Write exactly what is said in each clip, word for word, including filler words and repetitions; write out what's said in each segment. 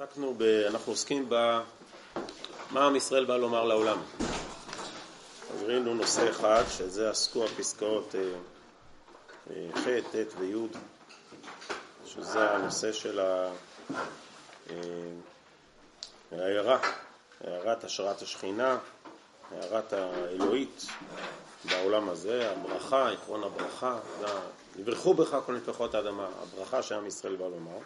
עסקנו ב... אנחנו עוסקים ב... מה עם ישראל בא לומר לעולם. אז ראינו נושא אחד, שזה עסקו הפסקאות ח', ט' וי', שזה הנושא של ההערה, הערת השראת השכינה, הערת האלוהית בעולם הזה, הברכה, עקרון הברכה, יברכו בך כל נטפחות האדמה, הברכה שעם ישראל בא לומר.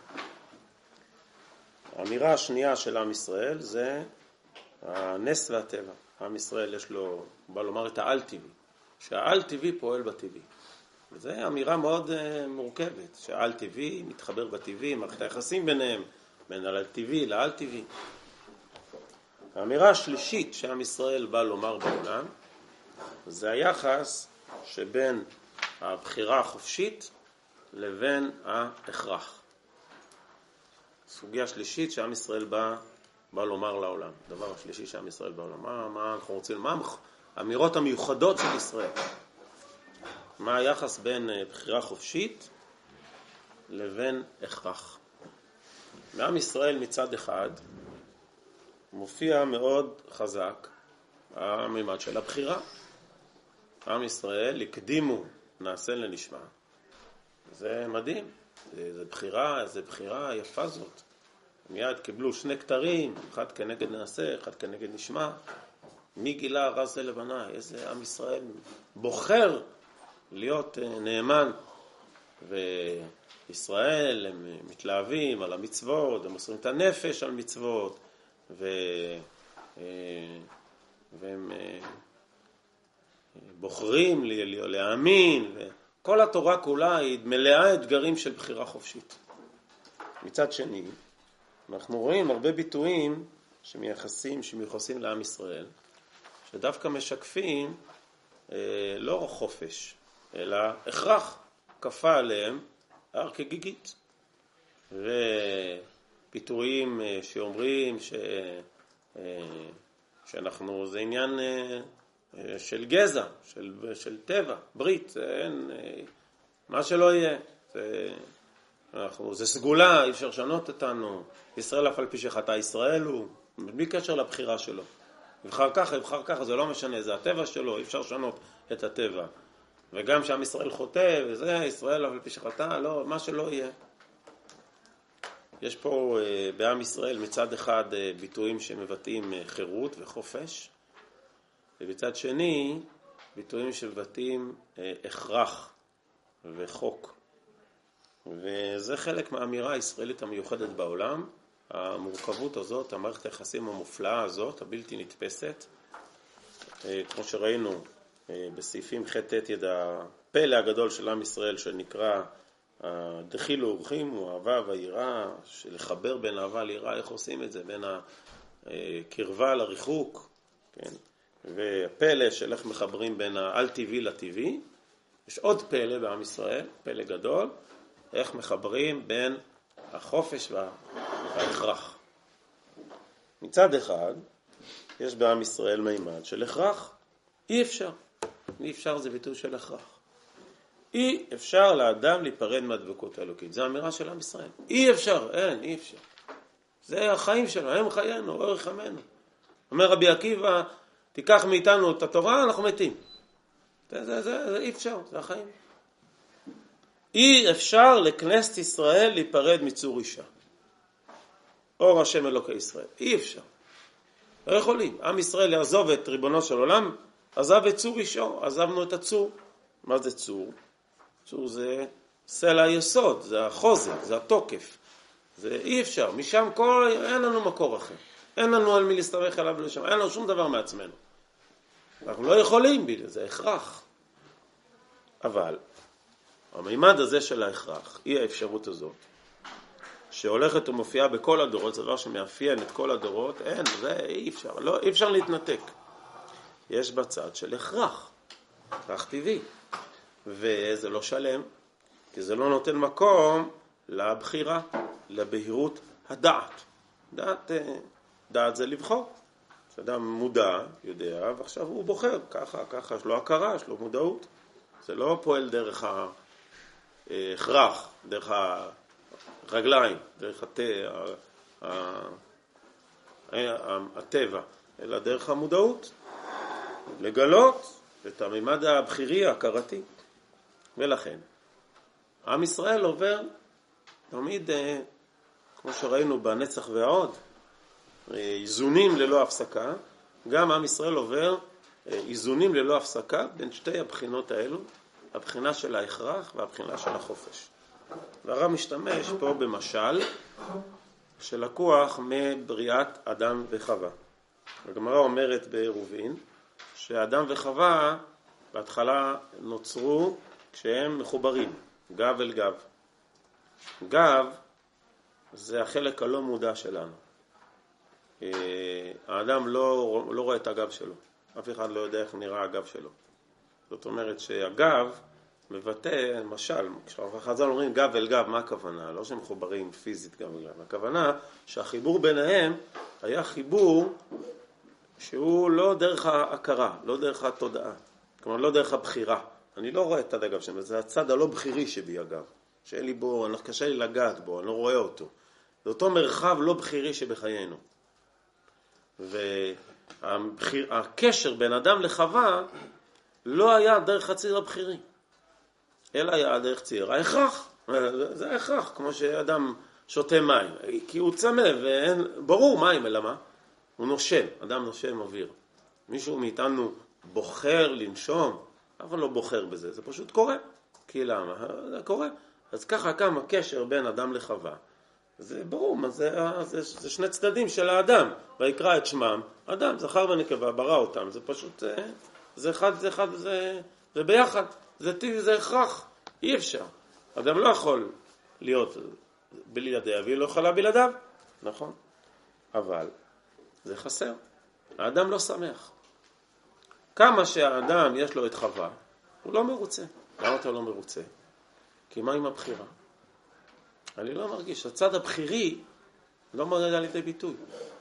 האמירה השנייה של עם ישראל זה הנס והטבע. עם ישראל יש לו, בא לומר את העל טבעי, שהעל טבעי פועל בטבעי. וזו אמירה מאוד uh, מורכבת, שהעל טבעי מתחבר בטבעי, מערכת היחסים ביניהם, בין העל טבעי לעל טבעי. האמירה השלישית שעם ישראל בא לומר בעולם, זה היחס שבין הבחירה החופשית לבין ההכרח. סוגיה שלישית שעם ישראל בא, בא לומר לעולם. דבר השלישי שעם ישראל בא לומר, מה, מה אנחנו רוצים, מה האמירות המיוחדות של ישראל? מה היחס בין בחירה חופשית לבין הכרח? בעם ישראל מצד אחד מופיע מאוד חזק הממד של הבחירה. עם ישראל הקדימו נעשה לנשמע. זה מדהים. זה, זה בחירה, זה בחירה יפה זאת. מיד קיבלו שני כתרים, אחד כנגד נעשה, אחד כנגד נשמע. מי גילה רז זה לבנה? איזה עם ישראל בוחר להיות נאמן. וישראל הם מתלהבים על המצוות, הם מוסרים את הנפש על מצוות, ו... והם בוחרים להאמין, וכל התורה כולה היא מלאה אתגרים של בחירה חופשית. מצד שני, אנחנו רואים הרבה ביטויים שמייחסים, שמיוחסים לעם ישראל, שדווקא משקפים אה, לא חופש, אלא הכרח, כפה עליהם הר כגיגית. וביטויים אה, שאומרים ש, אה, שאנחנו, זה עניין אה, אה, של גזע, של, של טבע, ברית, אין, אה, מה שלא יהיה. זה, אנחנו, זה סגולה, אי אפשר לשנות אותנו. ישראל אף על פי שחטא ישראל הוא, בלי קשר לבחירה שלו. יבחר ככה, יבחר ככה, זה לא משנה, זה הטבע שלו, אי אפשר לשנות את הטבע. וגם שעם ישראל חוטא, וזה, ישראל אף על פי שחטא, לא, מה שלא יהיה. יש פה אה, בעם ישראל מצד אחד אה, ביטויים שמבטאים אה, חירות וחופש, ובצד שני ביטויים שמבטאים אה, הכרח וחוק. וזה חלק מהאמירה הישראלית המיוחדת בעולם, המורכבות הזאת, המערכת היחסים המופלאה הזאת, הבלתי נתפסת. כמו שראינו בסעיפים ח' ט' יד הפלא הגדול של עם ישראל שנקרא דחילו ורחים, הוא אהבה והיראה, שלחבר בין אהבה ליראה, איך עושים את זה, בין הקרבה לריחוק, כן? והפלא של איך מחברים בין העל טבעי לטבעי. יש עוד פלא בעם ישראל, פלא גדול, איך מחברים בין החופש וההכרח. מצד אחד, יש בעם ישראל מימד של הכרח. אי אפשר. אי אפשר זה ביטוי של הכרח. אי אפשר לאדם להיפרד מהדבקות האלוקית. זו האמירה של עם ישראל. אי אפשר, אין, אי אפשר. זה החיים שלנו, הם חיינו, אורך חמנו. אומר רבי עקיבא, תיקח מאיתנו את התורה, אנחנו מתים. זה, זה, זה, זה אי אפשר, זה החיים. אי אפשר לכנסת ישראל להיפרד מצור אישה. אור השם אלוקי ישראל. אי אפשר. לא יכולים. עם ישראל יעזוב את ריבונו של עולם, עזב את צור אישו, עזבנו את הצור. מה זה צור? צור זה סלע היסוד, זה החוזק, זה התוקף. זה אי אפשר. משם כל, אין לנו מקור אחר. אין לנו על מי להסתמך עליו לשם. אין לנו שום דבר מעצמנו. אנחנו לא יכולים בלי זה, זה הכרח. אבל המימד הזה של ההכרח, היא האפשרות הזאת, שהולכת ומופיעה בכל הדורות, זה דבר שמאפיין את כל הדורות, אין, זה אי אפשר, לא, אי אפשר להתנתק. יש בצד של הכרח, הכרח טבעי, וזה לא שלם, כי זה לא נותן מקום לבחירה, לבהירות הדעת. דעת, דעת זה לבחור. שאדם מודע, יודע, ועכשיו הוא בוחר, ככה, ככה, יש לו הכרה, יש לו מודעות. זה לא פועל דרך ההכרח, דרך הרגליים, דרך התה, הטבע, אלא דרך המודעות, לגלות את הממד הבחירי, ההכרתי. ולכן, עם ישראל עובר תמיד, כמו שראינו בנצח והעוד, איזונים ללא הפסקה. גם עם ישראל עובר איזונים ללא הפסקה בין שתי הבחינות האלו, הבחינה של ההכרח והבחינה של החופש. והרב משתמש פה במשל שלקוח מבריאת אדם וחווה. הגמרא אומרת בעירובין שאדם וחווה בהתחלה נוצרו כשהם מחוברים, גב אל גב. גב זה החלק הלא מודע שלנו. האדם לא, לא רואה את הגב שלו. אף אחד לא יודע איך נראה הגב שלו. זאת אומרת שהגב מבטא, למשל, כשחז"ל אומרים גב אל גב, מה הכוונה? לא שהם מחוברים פיזית גב אל גב. הכוונה שהחיבור ביניהם היה חיבור שהוא לא דרך ההכרה, לא דרך התודעה. כלומר, לא דרך הבחירה. אני לא רואה את הגב שם, זה הצד הלא בחירי שבי הגב. שאין לי בו, קשה לי לגעת בו, אני לא רואה אותו. זה אותו מרחב לא בחירי שבחיינו. והקשר בין אדם לחווה לא היה דרך הציר הבחירי, אלא היה דרך ציר ההכרח. זה ההכרח, כמו שאדם שותה מים, כי הוא צמא, וברור מים, אלא מה? הוא נושם, אדם נושם אוויר. מישהו מאיתנו בוחר לנשום, אבל לא בוחר בזה, זה פשוט קורה. כי למה? זה קורה. אז ככה כמה קשר בין אדם לחווה. זה ברור, זה, זה, זה שני צדדים של האדם. ויקרא את שמם, אדם, זכר ונקבה, ברא אותם. זה פשוט, זה, זה אחד, זה אחד, זה, זה ביחד. זה טבעי, זה הכרח. אי אפשר. אדם לא יכול להיות בלעדי אביו, לא יכולה בלעדיו. נכון? אבל זה חסר. האדם לא שמח. כמה שהאדם יש לו את חווה, הוא לא מרוצה. למה אתה לא מרוצה? כי מה עם הבחירה? אני לא מרגיש. הצד הבחירי לא מרד על ידי ביטוי.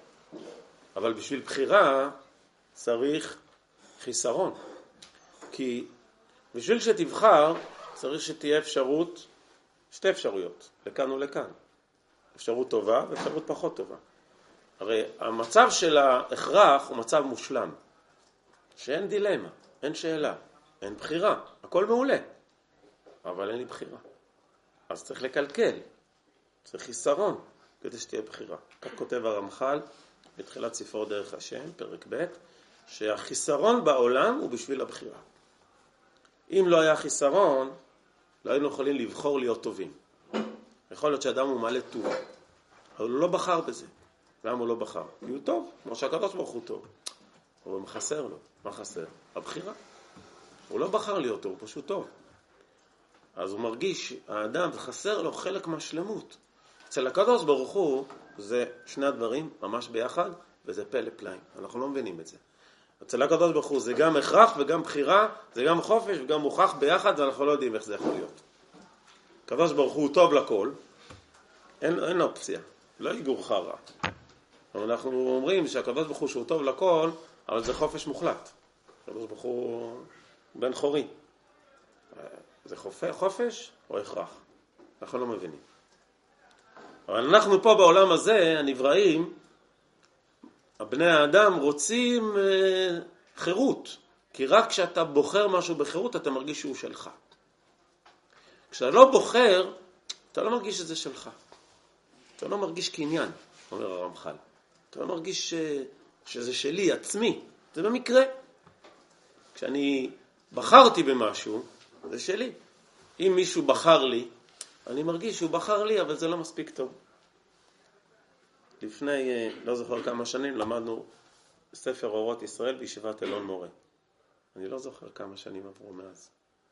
אבל בשביל בחירה צריך חיסרון. כי בשביל שתבחר צריך שתהיה אפשרות, שתי אפשרויות, לכאן ולכאן. אפשרות טובה ואפשרות פחות טובה. הרי המצב של ההכרח הוא מצב מושלם. שאין דילמה, אין שאלה, אין בחירה. הכל מעולה. אבל אין לי בחירה. אז צריך לקלקל. צריך חיסרון כדי שתהיה בחירה. כך כותב הרמח"ל בתחילת ספרו דרך השם, פרק ב', שהחיסרון בעולם הוא בשביל הבחירה. אם לא היה חיסרון, לא היינו יכולים לבחור להיות טובים. יכול להיות שאדם הוא מעלה טוב, אבל הוא לא בחר בזה. למה הוא לא בחר? כי הוא טוב, כמו שהקדוש ברוך הוא טוב. אבל הוא חסר לו. מה חסר? הבחירה. הוא לא בחר להיות טוב, הוא פשוט טוב. אז הוא מרגיש, האדם חסר לו חלק מהשלמות. אצל הקדוש ברוך הוא זה שני הדברים ממש ביחד, וזה פלא פלאים. אנחנו לא מבינים את זה. אצל הקדוש ברוך הוא זה גם הכרח וגם בחירה, זה גם חופש וגם מוכח ביחד, ואנחנו לא יודעים איך זה יכול להיות. הקדוש ברוך הוא טוב לכל, אין, אין אופציה, לא יגורך רע. אבל אנחנו אומרים שהקדוש ברוך הוא שהוא טוב לכל, אבל זה חופש מוחלט. הקדוש ברוך הוא בן חורי. זה חופש או הכרח? אנחנו לא מבינים. אבל אנחנו פה בעולם הזה, הנבראים, הבני האדם רוצים אה, חירות. כי רק כשאתה בוחר משהו בחירות, אתה מרגיש שהוא שלך. כשאתה לא בוחר, אתה לא מרגיש שזה שלך. אתה לא מרגיש קניין, אומר הרמח"ל. אתה לא מרגיש ש... שזה שלי, עצמי. זה במקרה. כשאני בחרתי במשהו, זה שלי. אם מישהו בחר לי, אני מרגיש שהוא בחר לי, אבל זה לא מספיק טוב. לפני, לא זוכר כמה שנים, למדנו ספר אורות ישראל בישיבת אלון מורה. אני לא זוכר כמה שנים עברו מאז.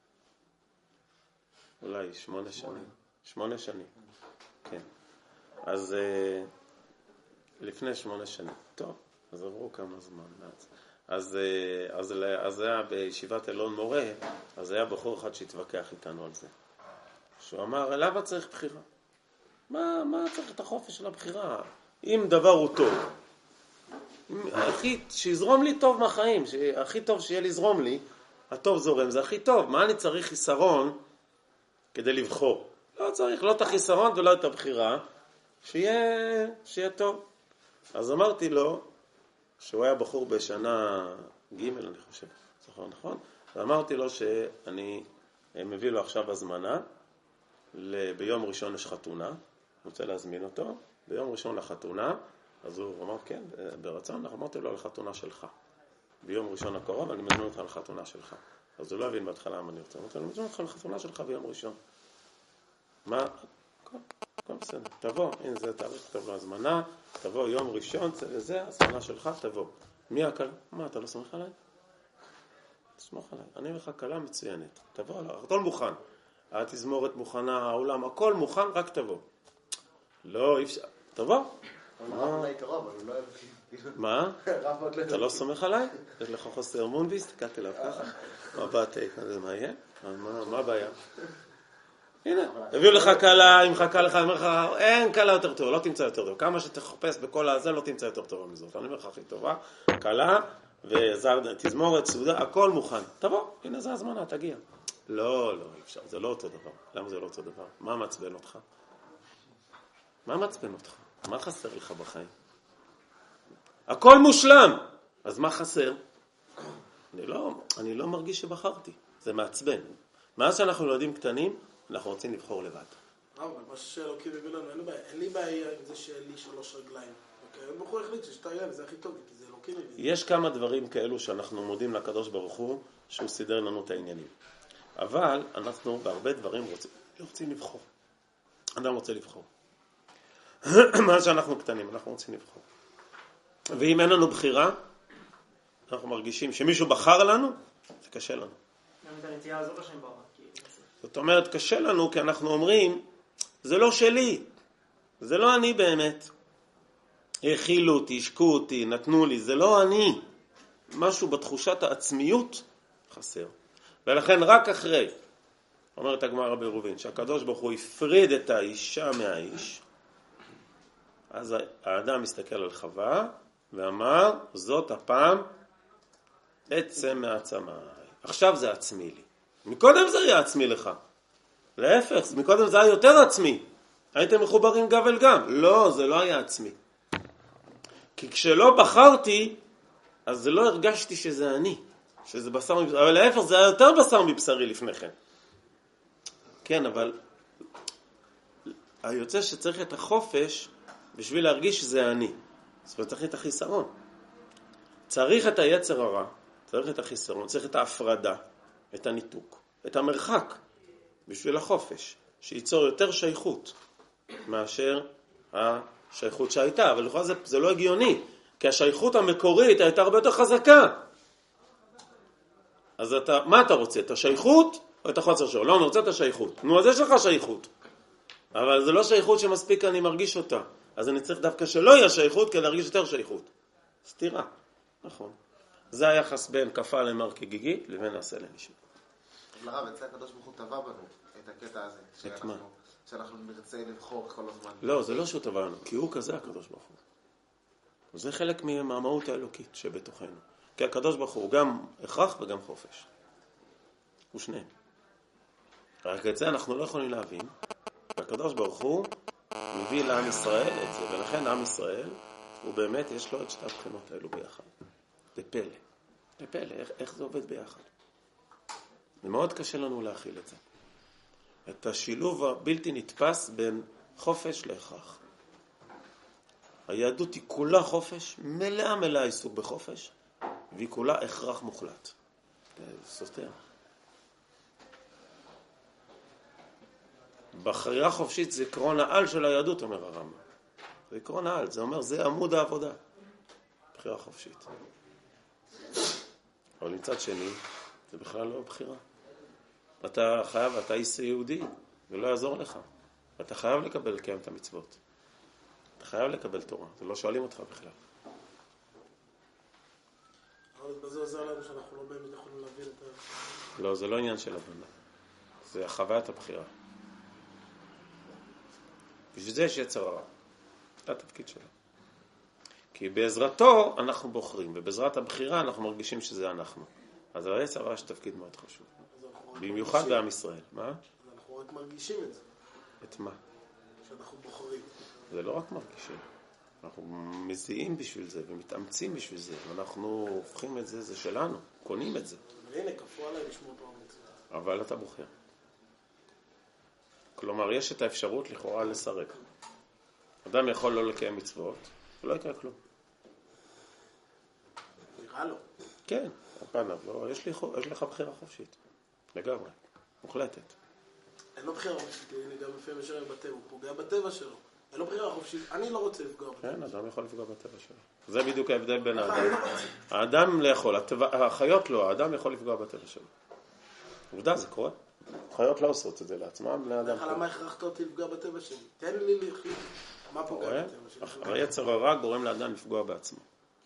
אולי שמונה שנים. שמונה שנים. כן. אז לפני שמונה שנים. טוב, אז עברו כמה זמן מאז. אז, אז, אז היה בישיבת אלון מורה, אז היה בחור אחד שהתווכח איתנו על זה. שהוא אמר, למה צריך בחירה? מה, מה צריך את החופש של הבחירה? אם דבר הוא טוב, הכי, שיזרום לי טוב מהחיים, הכי טוב שיהיה לזרום לי, הטוב זורם, זה הכי טוב. מה אני צריך חיסרון כדי לבחור? לא צריך, לא את החיסרון ולא את הבחירה. שיהיה, שיהיה טוב. אז אמרתי לו, שהוא היה בחור בשנה ג' אני חושב, זוכר נכון? ואמרתי לו שאני מביא לו עכשיו הזמנה, ביום ראשון יש חתונה, אני רוצה להזמין אותו, ביום ראשון לחתונה, אז הוא אמר כן, ברצון, אמרתי לו לחתונה שלך. ביום ראשון הקרוב אני מזמין אותך לחתונה שלך. אז הוא לא הבין בהתחלה מה אני רוצה. אמרתי לו, אני מזמין אותך לחתונה שלך ביום ראשון. מה? הכל, הכל בסדר. תבוא, הנה זה תאריך, תבוא להזמנה, תבוא יום ראשון, זה, הזמנה שלך, תבוא. מי הקלה? מה, אתה לא סומך עליי? תסמוך עליי. אני לך קלה מצוינת. תבוא עליי, הכל מוכן. התזמורת מוכנה, העולם, הכל מוכן, רק תבוא. לא, אי אפשר. תבוא. מה? אתה לא סומך עליי? יש לך חוסר אמון והסתכלתי עליו ככה. מה באתי? מה יהיה? מה הבעיה? הנה, הביאו לך קלה, אם חכה לך, אני אומר לך, אין קלה יותר טוב, לא תמצא יותר טוב. כמה שתחפש בכל הזה, לא תמצא יותר טוב מזאת. אני אומר לך הכי טובה, קלה, ותזמורת, סעודה, הכל מוכן. תבוא, הנה זה הזמנה, תגיע. לא, לא, אפשר, זה לא אותו דבר. למה זה לא אותו דבר? מה מעצבן אותך? מה מעצבן אותך? מה חסר לך בחיים? הכל מושלם. אז מה חסר? אני לא, אני לא מרגיש שבחרתי. זה מעצבן. מאז שאנחנו ילדים קטנים, אנחנו רוצים לבחור לבד. אבל מה שאלוקים הביא לנו, אין לי בעיה עם זה שאין לי שלוש רגליים. בחור החליט ששתיים, זה הכי טוב, כי זה אלוקים הביא. יש כמה דברים כאלו שאנחנו מודים לקדוש ברוך הוא, שהוא סידר לנו את העניינים. אבל אנחנו בהרבה דברים רוצים, רוצים לבחור. אדם רוצה לבחור. מאז שאנחנו קטנים, אנחנו רוצים לבחור. ואם אין לנו בחירה, אנחנו מרגישים שמישהו בחר לנו, זה קשה לנו. גם את הנטייה הזו בשם ברק. זאת אומרת, קשה לנו כי אנחנו אומרים, זה לא שלי, זה לא אני באמת. הכילו אותי, השקו אותי, נתנו לי, זה לא אני. משהו בתחושת העצמיות חסר. ולכן רק אחרי, אומרת הגמרא בעירובין, שהקדוש ברוך הוא הפריד את האישה מהאיש, אז האדם מסתכל על חווה ואמר, זאת הפעם עצם מעצמי. עכשיו זה עצמי לי. מקודם זה היה עצמי לך. להפך, מקודם זה היה יותר עצמי. הייתם מחוברים גב אל גב. לא, זה לא היה עצמי. כי כשלא בחרתי, אז זה לא הרגשתי שזה אני. שזה בשר מבשרי. אבל להפך, זה היה יותר בשר מבשרי לפני כן. כן, אבל היוצא שצריך את החופש בשביל להרגיש שזה אני. זאת אומרת, צריך את החיסרון. צריך את היצר הרע, צריך את החיסרון, צריך את ההפרדה, את הניתוק, את המרחק, בשביל החופש, שייצור יותר שייכות מאשר השייכות שהייתה. אבל לכאורה זה, זה לא הגיוני, כי השייכות המקורית הייתה הרבה יותר חזקה. אז אתה, מה אתה רוצה? את השייכות או את החוסר שלו? לא, אני רוצה את השייכות. נו, אז יש לך שייכות. אבל זה לא שייכות שמספיק אני מרגיש אותה. אז אני צריך דווקא שלא יהיה שייכות כדי להרגיש יותר שייכות. סתירה. נכון. זה היחס בין כפה למר כגיגי לבין נעשה למישהו. אבל הרב, אצל הקדוש ברוך הוא טבע בנו את הקטע הזה. את מה? שאנחנו נרצה לבחור כל הזמן. לא, זה לא שהוא טבע לנו, כי הוא כזה הקדוש ברוך הוא. זה חלק מהמהות האלוקית שבתוכנו. כי הקדוש ברוך הוא גם הכרח וגם חופש. הוא שניהם. רק את זה אנחנו לא יכולים להבין. הקדוש ברוך הוא מביא לעם ישראל את זה, ולכן עם ישראל, הוא באמת, יש לו את שתי הבחינות האלו ביחד. זה פלא. זה פלא, איך, איך זה עובד ביחד? זה מאוד קשה לנו להכיל את זה. את השילוב הבלתי נתפס בין חופש להכרח. היהדות היא כולה חופש, מלאה מלאה עיסוק בחופש, והיא כולה הכרח מוחלט. זה סותר. בחירה חופשית זה עקרון העל של היהדות, אומר הרמב"ם. זה עקרון העל, זה אומר, זה עמוד העבודה. בחירה חופשית. אבל מצד שני, זה בכלל לא בחירה. אתה חייב, אתה איש יהודי, ולא יעזור לך. אתה חייב לקבל לקיים את המצוות. אתה חייב לקבל תורה, זה לא שואלים אותך בכלל. אבל בזה עוזר לנו שאנחנו לא באמת יכולים להבין את ה... לא, זה לא עניין של הבנה. זה חוויית הבחירה. בשביל זה יש יצר הרע. זה התפקיד שלו. כי בעזרתו אנחנו בוחרים, ובעזרת הבחירה אנחנו מרגישים שזה אנחנו. אז היצר הרע יש תפקיד מאוד חשוב. במיוחד בעם ישראל. מה? אנחנו רק מרגישים את זה. את מה? שאנחנו בוחרים. זה לא רק מרגישים. אנחנו מזיעים בשביל זה ומתאמצים בשביל זה. אנחנו הופכים את זה, זה שלנו, קונים את זה. והנה, כפו עליי לשמור פעם מצוות. אבל אתה בוחר. כלומר, יש את האפשרות לכאורה לסרב. אדם יכול לא לקיים מצוות, ולא יקרה כלום. נראה לו. כן, הפניו, לא, יש, לי, יש לך בחירה חופשית. לגמרי, מוחלטת. אין לו בחירה חופשית, הנה גם לפעמים ישר בטבע, הוא פוגע בטבע שלו. אין לו בחירה חופשית, אני לא רוצה לפגוע בטבע. כן, אדם יכול לפגוע בטבע שלו. זה בדיוק ההבדל בין האדם. האדם לא יכול, החיות לא, האדם יכול לפגוע בטבע שלו. עובדה, זה קורה. החיות לא עושות את זה לעצמם, בני אדם. למה הכרחת אותי לפגוע בטבע שלי? תן לי להחליט מה פוגע בטבע שלי. היצר הרע גורם לאדם לפגוע בעצמו.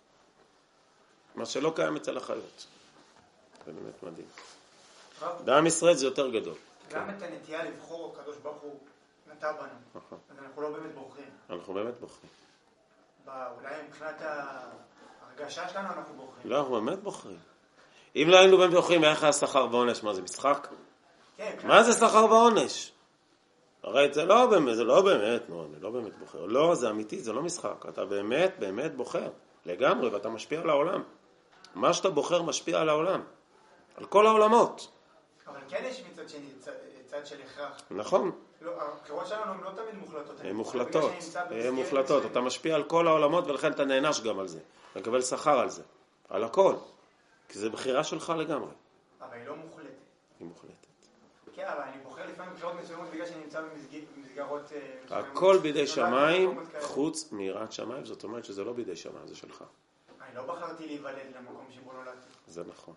מה שלא קיים אצל החיות. זה באמת מדהים. בעם ישראל זה יותר גדול. גם את הנטייה לבחור, הקדוש ברוך הוא נטע בנו. אז אנחנו לא באמת בוחרים. אנחנו באמת בוחרים. אולי מבחינת ההרגשה שלנו אנחנו בוחרים. לא, אנחנו באמת בוחרים. אם לא היינו באמת בוחרים, היה לך שכר ועונש, מה זה משחק? מה זה שכר ועונש? הרי זה לא באמת, זה לא באמת, נו, אני לא באמת בוחר. לא, זה אמיתי, זה לא משחק. אתה באמת, באמת בוחר. לגמרי, ואתה משפיע על העולם. מה שאתה בוחר משפיע על העולם. על כל העולמות. אבל כן יש מצד שני, צד של הכרח. נכון. הבחירות שלנו הן לא תמיד מוחלטות. הן מוחלטות. הן מוחלטות. אתה משפיע על כל העולמות ולכן אתה נענש גם על זה. אתה מקבל שכר על זה. על הכל. כי זה בחירה שלך לגמרי. אבל היא לא מוחלטת. היא מוחלטת. כן, אבל אני בוחר לפעמים בחירות מסוימות בגלל שאני נמצא במסגרות... הכל בידי שמיים, חוץ מיראת שמיים. זאת אומרת שזה לא בידי שמיים, זה שלך. אני לא בחרתי להיוולד למקום שבו נולדתי. זה נכון.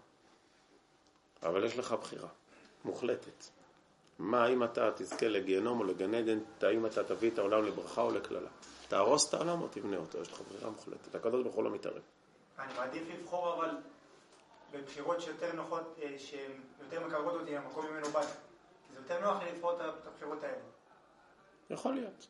אבל יש לך בחירה. מוחלטת. מה, אם אתה תזכה לגיהנום או לגן עדן, האם אתה תביא את העולם לברכה או לקללה? תהרוס את העולם או תבנה אותו, יש לך בחירה מוחלטת. הקדוש ברוך הוא לא מתערב. אני מעדיף לבחור אבל בבחירות שיותר נוחות, שהן יותר מקרבות אותי למקום ממנו באתי. כי זה יותר נוח לי לבחור את הבחירות האלה. יכול להיות.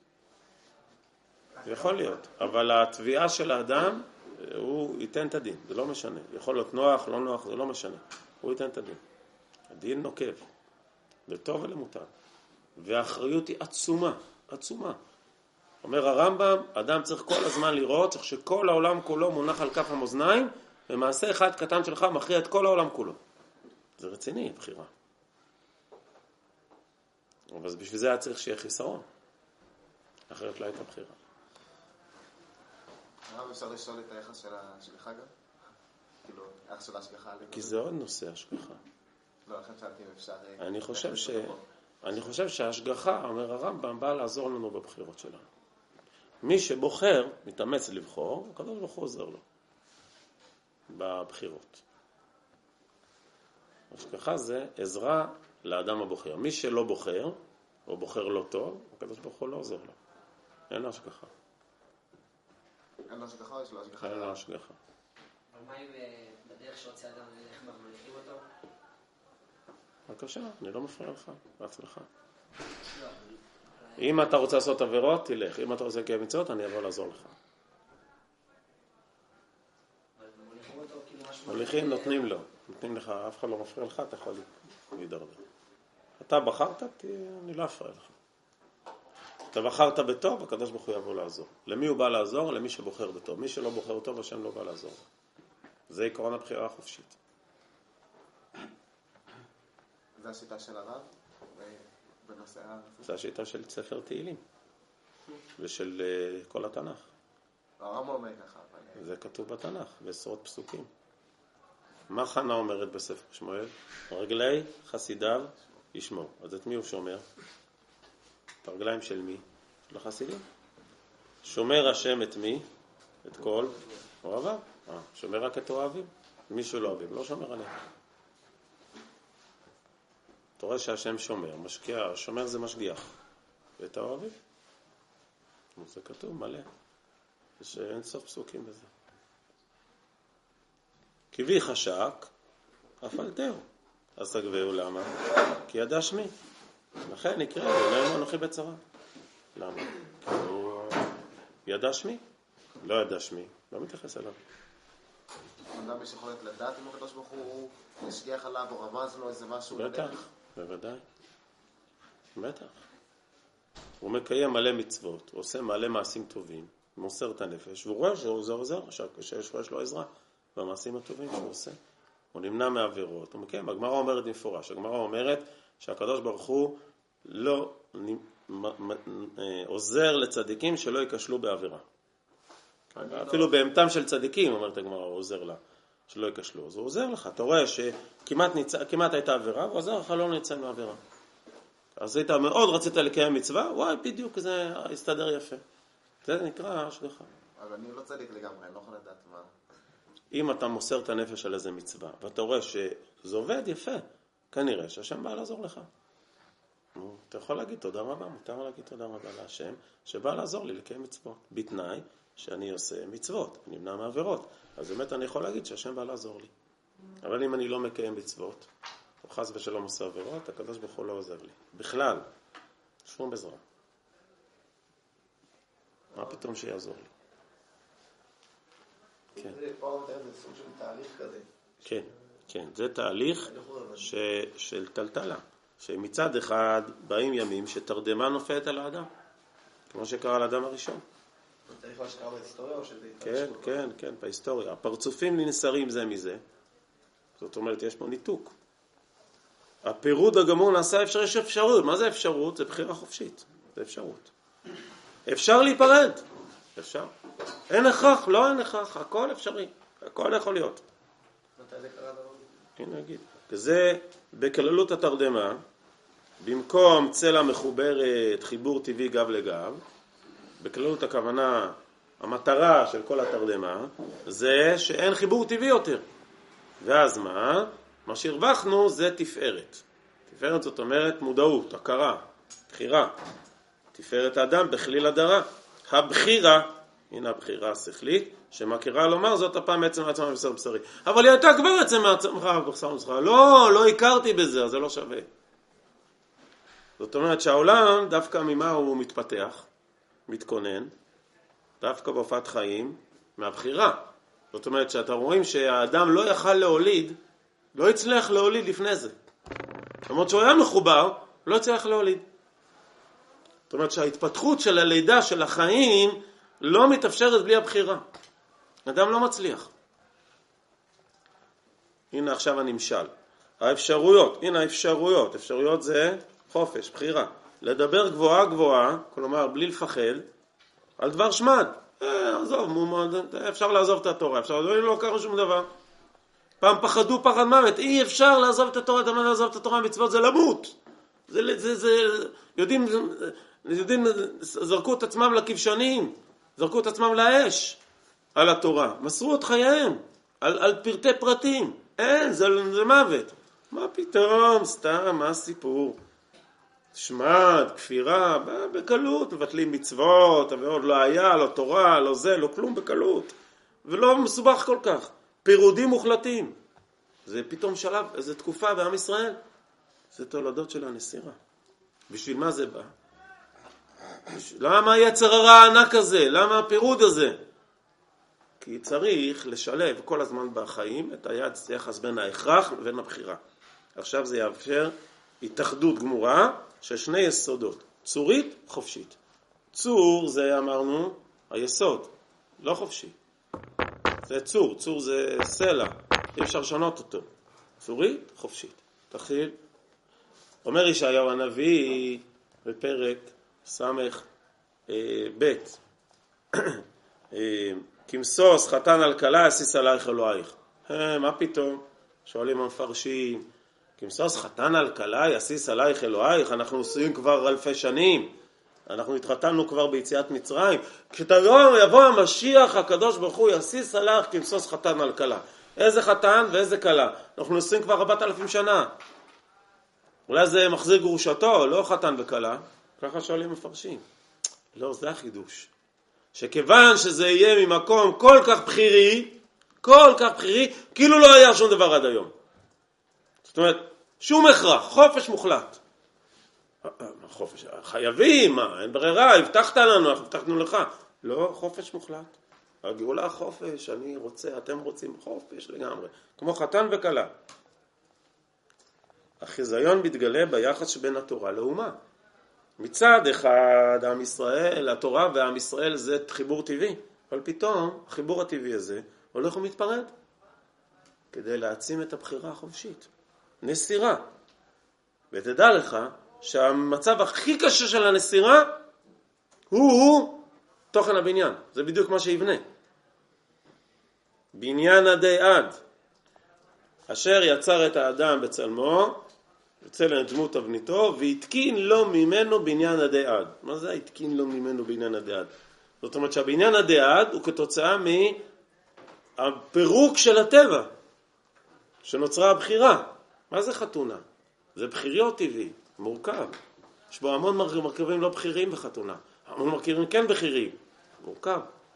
יכול להיות. אבל התביעה של האדם, הוא ייתן את הדין. זה לא משנה. יכול להיות נוח, לא נוח, זה לא משנה. הוא ייתן את הדין. הדין נוקב. לטוב ולמוטב. והאחריות היא עצומה, עצומה. אומר הרמב"ם, אדם צריך כל הזמן לראות, צריך שכל העולם כולו מונח על כף המאזניים, ומעשה אחד קטן שלך מכריע את כל העולם כולו. זה רציני, בחירה. אבל בשביל זה היה צריך שיהיה חיסרון. אחרת לא הייתה בחירה. הרב, אפשר לשאול את היחס של ההשגחה גם? כאילו, היחס של ההשגחה? כי זה עוד נושא השגחה. לא, לכן שאלתי אם אפשר... אני חושב ש... אני חושב שההשגחה, אומר הרמב"ם, באה לעזור לנו בבחירות שלנו. מי שבוחר, מתאמץ לבחור, הקדוש ברוך הוא עוזר לו בבחירות. השגחה זה עזרה לאדם הבוחר. מי שלא בוחר, או בוחר לא טוב, הקדוש ברוך הוא לא עוזר לו. אין לו השגחה. אין לו השגחה או יש לו השגחה? אין לו השגחה. אבל מה אם בדרך שרוצה אדם ללך בה מוליכים אותו? בבקשה, אני לא מפריע לך, בהצלחה. אם אתה רוצה לעשות עבירות, תלך. אם אתה רוצה לקיים מצוות, אני אבוא לעזור לך. מוליכים נותנים לו. נותנים לך, אף אחד לא מפריע לך, אתה יכול להידרדר. אתה בחרת, אני לא אפריע לך. אתה בחרת בטוב, הקדוש ברוך הוא יבוא לעזור. למי הוא בא לעזור? למי שבוחר בטוב. מי שלא בוחר טוב, השם לא בא לעזור. זה עקרון הבחירה החופשית. זה השיטה של הרב? בנושא הרב? זה השיטה של ספר תהילים. ושל כל התנ"ך. הרב אומר ככה. זה כתוב בתנ"ך, בעשרות פסוקים. מה חנה אומרת בספר שמואל? רגלי חסידיו ישמור. אז את מי הוא שומר? את הרגליים של מי? של החסידים. שומר השם את מי? את כל אוהביו. אה, שומר רק את אוהבים. מי שלא אוהבים, לא שומר עליהם. אתה רואה שהשם שומר, משקיע, שומר זה משגיח. ואת האוהבים. זה כתוב מלא. יש אין סוף פסוקים בזה. כי בי חשק, אף על תהו. אז תגבהו למה? כי ידע שמי. לכן נקרא, ולא אנוכי בצרה. למה? כי הוא ידע שמי. לא ידע שמי. לא מתייחס אליו. אדם יש יכולת לדעת אם הקדוש ברוך הוא משגיח עליו או רמז לו איזה משהו. בטח, בוודאי. בטח. הוא מקיים מלא מצוות, הוא עושה מלא מעשים טובים, הוא מוסר את הנפש, והוא רואה שהוא עוזר, שיש לו עזרה במעשים הטובים שהוא עושה. הוא נמנע מעבירות, הוא מקיים. הגמרא אומרת במפורש, הגמרא אומרת שהקדוש ברוך הוא לא עוזר לצדיקים שלא ייכשלו בעבירה. אפילו בהמתם של צדיקים, אומרת הגמרא, הוא עוזר לה, שלא ייכשלו. אז הוא עוזר לך, אתה רואה שכמעט הייתה עבירה, הוא עוזר לך לא נצא מעבירה. אז היית מאוד רצית לקיים מצווה, וואי, בדיוק זה הסתדר יפה. זה נקרא השגחה. אבל אני לא צדיק לגמרי, אני לא יכול לדעת מה. אם אתה מוסר את הנפש על איזה מצווה, ואתה רואה שזה עובד יפה, כנראה שהשם בא לעזור לך. אתה יכול להגיד תודה רבה, מותר להגיד תודה רבה להשם, שבא לעזור לי לקיים מצוות, בתנאי שאני עושה מצוות, אני נמנע מעבירות. אז באמת אני יכול להגיד שהשם בא לעזור לי. אבל אם אני לא מקיים מצוות, או חס ושלום עושה עבירות, הקדוש ברוך הוא לא עוזר לי. בכלל, שום עזרה. מה פתאום שיעזור לי? כן. פה מתאר זה סוג של תהליך כזה. כן, כן. זה תהליך ש... של טלטלה. שמצד אחד באים ימים שתרדמה נופלת על האדם. כמו שקרה לאדם הראשון. צריך מה שקרה בהיסטוריה או שזה... כן, כן, כן, בהיסטוריה. הפרצופים ננסרים זה מזה. זאת אומרת, יש פה ניתוק. הפירוד הגמור נעשה אפשר, יש אפשרות. מה זה אפשרות? זה בחירה חופשית. זה אפשרות. אפשר להיפרד. אפשר. אין הכרח, לא אין הכרח. הכל אפשרי. הכל יכול להיות. מתי זה קרה דבר? הנה נגיד. זה בכללות התרדמה, במקום צלע מחוברת, חיבור טבעי גב לגב, בכללות הכוונה, המטרה של כל התרדמה, זה שאין חיבור טבעי יותר. ואז מה? מה שהרווחנו זה תפארת. תפארת זאת אומרת מודעות, הכרה, בחירה. תפארת האדם בכליל הדרה. הבחירה, הנה הבחירה השכלית, שמכירה לומר זאת הפעם בעצם מעצמה מבשר בשרי. אבל היא הייתה כבר בעצם מעצמך מבשר בשרי. לא, לא הכרתי בזה, אז זה לא שווה. זאת אומרת שהעולם דווקא ממה הוא מתפתח, מתכונן, דווקא בהופעת חיים, מהבחירה. זאת אומרת שאתה רואים שהאדם לא יכל להוליד, לא הצליח להוליד לפני זה. זאת אומרת שהוא היה מחובר, לא הצליח להוליד. זאת אומרת שההתפתחות של הלידה של החיים לא מתאפשרת בלי הבחירה. אדם לא מצליח. הנה עכשיו הנמשל. האפשרויות, הנה האפשרויות. אפשרויות זה חופש, בחירה. לדבר גבוהה גבוהה, כלומר בלי לפחד, על דבר שמד. אה, עזוב, מומד, אפשר לעזוב את התורה, אפשר, לא קרה שום דבר. פעם פחדו פחד מוות, אי אפשר לעזוב את התורה, אתה מה לעזוב את התורה המצוות, זה למות. זה, זה, זה, יודעים, יודעים, זרקו את עצמם לכבשנים, זרקו את עצמם לאש על התורה, מסרו את חייהם, על, על פרטי פרטים. אין, זה, זה מוות. מה פתאום, סתם, מה הסיפור? שמד, כפירה, בקלות, מבטלים מצוות, ועוד לא היה, לא תורה, לא זה, לא כלום בקלות. ולא מסובך כל כך. פירודים מוחלטים. זה פתאום שלב, איזו תקופה בעם ישראל. זה תולדות של הנסירה. בשביל מה זה בא? בשביל... למה היצר הרע הענק הזה? למה הפירוד הזה? כי צריך לשלב כל הזמן בחיים את היד, יחס בין ההכרח ובין הבחירה. עכשיו זה יאפשר התאחדות גמורה של שני יסודות. צורית, חופשית. צור זה אמרנו היסוד, לא חופשי. זה צור, צור זה סלע, אי אפשר לשנות אותו. צורית, חופשית. תחיל. אומר ישעיהו הנביא בפרק סמך אה, בית. אה, כמסוס חתן על כלה יסיס עלייך אלוהיך. אה, מה פתאום? שואלים המפרשים. כמסוס חתן על כלה יסיס עלייך אלוהיך. אנחנו עושים כבר אלפי שנים. אנחנו התחתנו כבר ביציאת מצרים. כשתבוא המשיח הקדוש ברוך הוא יסיס עלייך כמסוס חתן על כלה. איזה חתן ואיזה כלה. אנחנו עושים כבר ארבעת אלפים שנה. אולי זה מחזיר גרושתו, לא חתן וכלה. ככה שואלים מפרשים. לא, זה החידוש. שכיוון שזה יהיה ממקום כל כך בחירי, כל כך בחירי, כאילו לא היה שום דבר עד היום. זאת אומרת, שום הכרח, חופש מוחלט. חופש, חייבים, מה? אין ברירה, הבטחת לנו, הבטחנו לך. לא, חופש מוחלט. הגאולה חופש, אני רוצה, אתם רוצים חופש לגמרי. כמו חתן וכלה. החיזיון מתגלה ביחס שבין התורה לאומה. מצד אחד, עם ישראל, התורה ועם ישראל זה חיבור טבעי, אבל פתאום החיבור הטבעי הזה הולך ומתפרד כדי להעצים את הבחירה החופשית. נסירה. ותדע לך שהמצב הכי קשה של הנסירה הוא תוכן הבניין. זה בדיוק מה שיבנה. בניין עדי עד. אשר יצר את האדם בצלמו, יוצא דמות תבניתו, והתקין לו ממנו בניין עדי עד. מה זה התקין לו ממנו בניין עדי עד? זאת אומרת שהבניין עדי עד הוא כתוצאה מהפירוק של הטבע, שנוצרה הבחירה. מה זה חתונה? זה בחיריות טבעי, מורכב. יש בו המון מרכיבים לא בחירים בחתונה. המון מרכיבים כן בחירים, מורכב.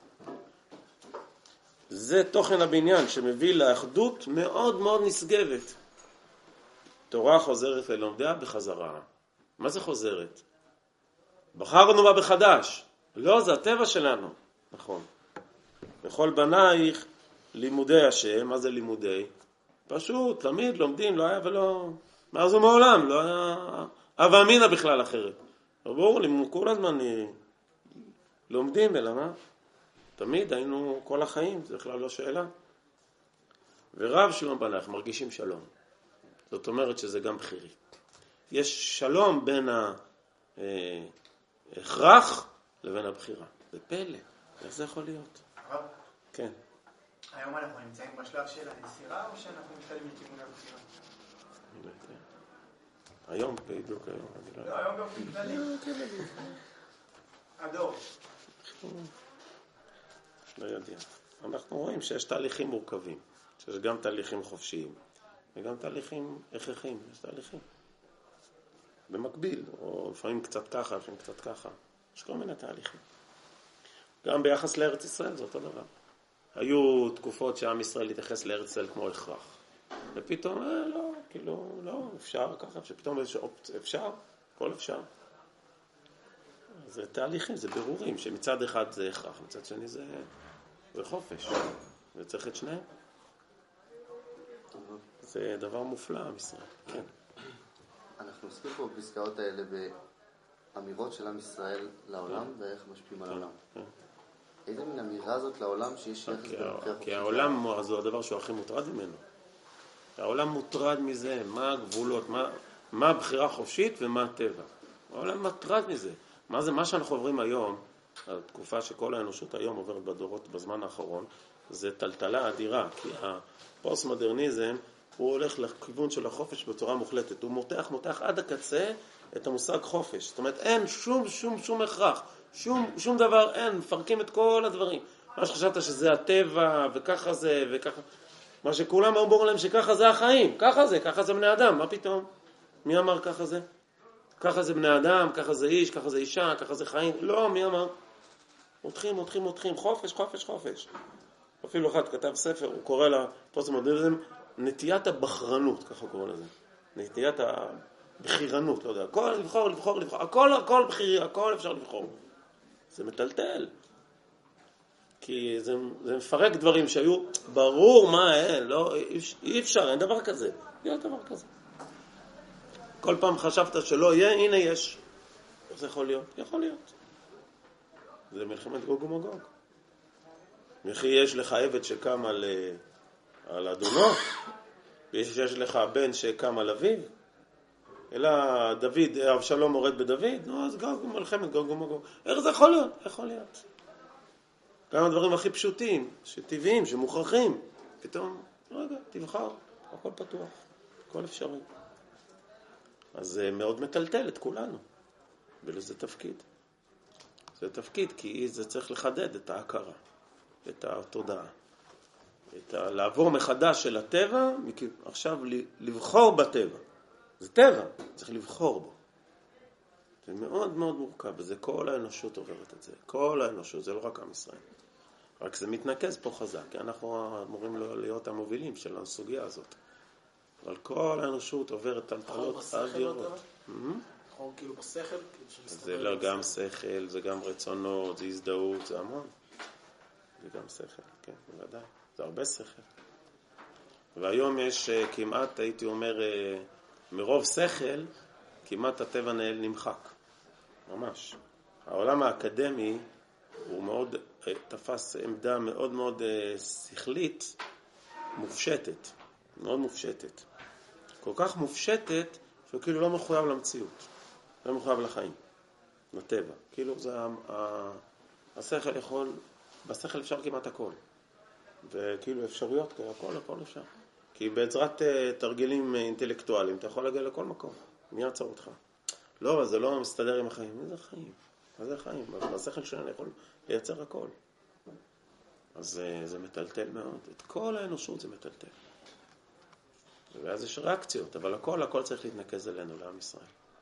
זה תוכן הבניין שמביא לאחדות מאוד מאוד נשגבת. תורה חוזרת ללומדיה בחזרה. מה זה חוזרת? בחרנו בה בחדש. לא, זה הטבע שלנו. נכון. בכל בנייך לימודי השם. מה זה לימודי? פשוט, תמיד לומדים, לא היה ולא... מאז ומעולם, לא היה... אבא אמינה בכלל אחרת. ברור לי, כל הזמן לומדים, אלא מה? תמיד היינו כל החיים, זה בכלל לא שאלה. ורב שלום בנייך מרגישים שלום. זאת אומרת שזה גם בחירי. יש שלום בין ההכרח לבין הבחירה. זה פלא. איך זה יכול להיות? הרב? כן. היום אנחנו נמצאים בשלב של הנסירה או שאנחנו מתקדמים לכיוון הבחירה? אני לא יודע. היום בדיוק היום. לא, היום באופן כללי. הדור. לא יודע. אנחנו רואים שיש תהליכים מורכבים. שיש גם תהליכים חופשיים. וגם תהליכים הכרחיים, יש תהליכים. במקביל, או לפעמים קצת ככה, לפעמים קצת ככה. יש כל מיני תהליכים. גם ביחס לארץ ישראל זה אותו דבר. היו תקופות שעם ישראל התייחס לארץ ישראל כמו הכרח. ופתאום, אה, לא, כאילו, לא, אפשר ככה, שפתאום איזושהי אופציה, אפשר, הכל אפשר. זה תהליכים, זה ברורים, שמצד אחד זה הכרח, מצד שני זה, זה חופש. וצריך את שניהם. זה דבר מופלא, עם ישראל. כן. אנחנו עוסקים פה בפסקאות האלה באמירות של עם ישראל לעולם ואיך משפיעים על העולם. איזה מין אמירה זאת לעולם שיש יחס בין הבחירה? כי העולם זה הדבר שהוא הכי מוטרד ממנו. העולם מוטרד מזה, מה הגבולות, מה, מה הבחירה חופשית ומה הטבע. העולם מוטרד מזה. מה זה, מה שאנחנו עוברים היום, התקופה שכל האנושות היום עוברת בדורות בזמן האחרון, זה טלטלה אדירה, כי הפוסט-מודרניזם הוא הולך לכיוון של החופש בצורה מוחלטת. הוא מותח, מותח עד הקצה את המושג חופש. זאת אומרת, אין שום, שום, שום הכרח. שום, שום דבר אין. מפרקים את כל הדברים. מה שחשבת שזה הטבע, וככה זה, וככה... מה שכולם אמרו להם שככה זה החיים. ככה זה, ככה זה בני אדם. מה פתאום? מי אמר ככה זה? ככה זה בני אדם, ככה זה איש, ככה זה אישה, ככה זה חיים. לא, מי אמר? מותחים, מותחים, מותחים. חופש, חופש, חופש. אפילו אחד כתב ספר, הוא קורא לפוסט-מודרניזם נטיית הבחרנות, ככה הוא קורא לזה. נטיית הבחירנות, לא יודע. הכל לבחור, לבחור, לבחור. הכל, הכל בחירי, הכל אפשר לבחור. זה מטלטל. כי זה, זה מפרק דברים שהיו ברור מה אין, לא, אי אפשר, אין דבר כזה. אין דבר כזה. כל פעם חשבת שלא יהיה, הנה יש. איך זה יכול להיות? יכול להיות. זה מלחמת גוג ומגוג. וכי יש לך עבד שקם על, על אדונו, ויש לך בן שקם על אביו, אלא דוד, אבשלום מורד בדוד, נו, אז גוג ומלחמת גוג ומגוג. איך זה יכול להיות? יכול להיות. גם הדברים הכי פשוטים, שטבעיים, שמוכרחים, פתאום, רגע, תבחר, הכל פתוח, הכל אפשרי. אז זה מאוד מטלטל את כולנו, ולזה תפקיד. זה תפקיד, כי זה צריך לחדד את ההכרה. את התודעה, את ה... לעבור מחדש של הטבע, עכשיו לבחור בטבע. זה טבע, צריך לבחור בו. זה מאוד מאוד מורכב, וזה כל האנושות עוברת את זה. כל האנושות, זה לא רק עם ישראל. רק זה מתנקז פה חזק, כי אנחנו אמורים להיות המובילים של הסוגיה הזאת. אבל כל האנושות עוברת טלטלות אדירות. נכון, כאילו בשכל? זה לא גם שכל, זה גם רצונות, זה הזדהות, זה המון. זה גם שכל, כן, בוודאי. זה הרבה שכל. והיום יש כמעט, הייתי אומר, מרוב שכל, כמעט הטבע נמחק. ממש. העולם האקדמי הוא מאוד, תפס עמדה מאוד מאוד שכלית, מופשטת, מאוד מופשטת. כל כך מופשטת, שהוא כאילו לא מחויב למציאות, לא מחויב לחיים, לטבע. כאילו זה, השכל יכול, בשכל אפשר כמעט הכל. וכאילו אפשרויות, הכל, הכל אפשר. כי בעזרת תרגילים אינטלקטואליים, אתה יכול להגיע לכל מקום. מי יעצור אותך? לא, אבל זה לא מסתדר עם החיים. מה זה חיים? מה זה חיים? בשכל שלנו יכול לייצר הכל. אז זה, זה מטלטל מאוד. את כל האנושות זה מטלטל. ואז יש ריאקציות, אבל הכל, הכל צריך להתנקז אלינו, לעם ישראל.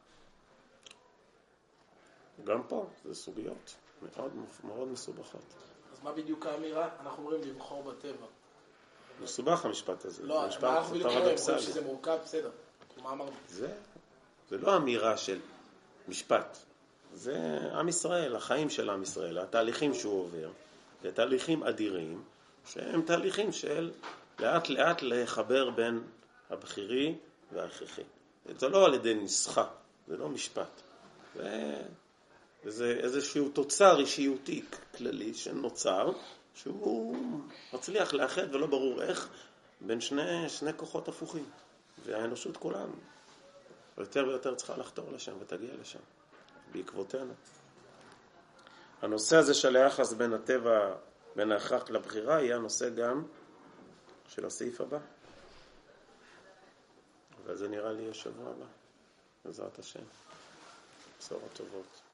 גם פה, זה סוגיות מאוד, מאוד מסובכות. אז מה בדיוק האמירה? אנחנו אומרים לבחור בטבע. מסובך המשפט הזה. לא, זה מה אנחנו בדיוק אומרים? פרדוקסלי. שזה מורכב, בסדר. מה אמרנו? זה, זה לא אמירה של משפט. זה עם ישראל, החיים של עם ישראל, התהליכים שהוא עובר. זה תהליכים אדירים, שהם תהליכים של לאט לאט לחבר בין הבחירי וההכרחי. זה לא על ידי נסחה, זה לא משפט. זה, זה איזשהו תוצר אישיותי כללי שנוצר, שהוא מצליח לאחד ולא ברור איך, בין שני, שני כוחות הפוכים. והאנושות כולם יותר ויותר צריכה לחתור לשם ותגיע לשם, בעקבותינו. הנושא הזה של היחס בין הטבע, בין ההכרח לבחירה, יהיה הנושא גם של הסעיף הבא. וזה נראה לי השבוע הבא, בעזרת השם. בשורות טובות.